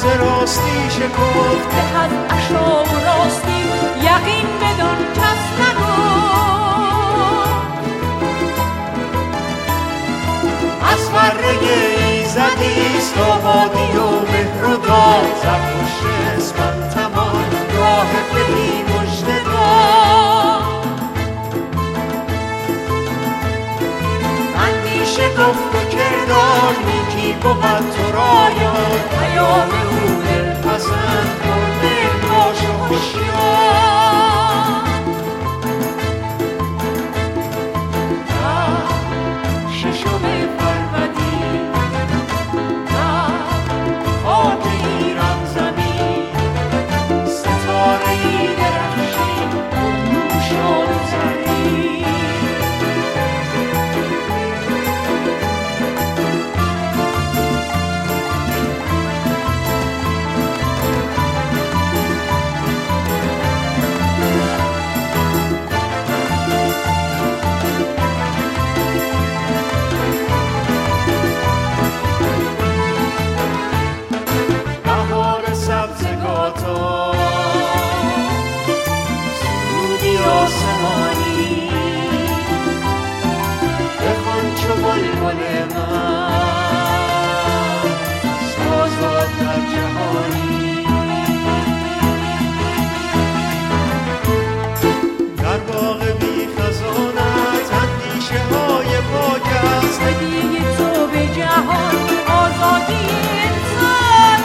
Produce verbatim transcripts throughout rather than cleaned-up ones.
ز راستی شکفت، به از عشا و راستی یقین بدان کس نگفت. از فره ایزدیست آبادی و مهر و داد، زرتشت اسفندمان راه بدی مژده داد. اندیشه گفت و کردار نیکی بود تو را یاد، پیام او دلپسند مرده باش و هوشیار. ششم فروردین در خاک ایران زمین، ستاره‌ای درخشید خروشان و زرین. آسمانی بخوان چو بلبل من سازد در جهانی. در باغ بی خزانت اندیشه های پاک است، هدیه تو به جهان آزادی انسان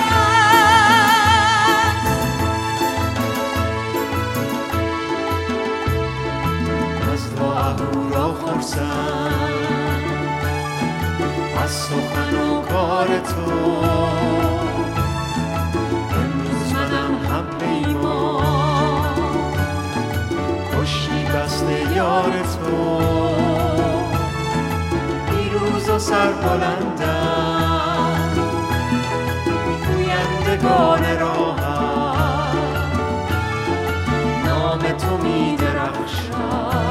است. از تو اهورا خرسند از سخن و کار تو، امروز منم هم پیمان کشتی بسته یار تو. پیروز و سربلندم گویندگان راهم، نام تو می درخشد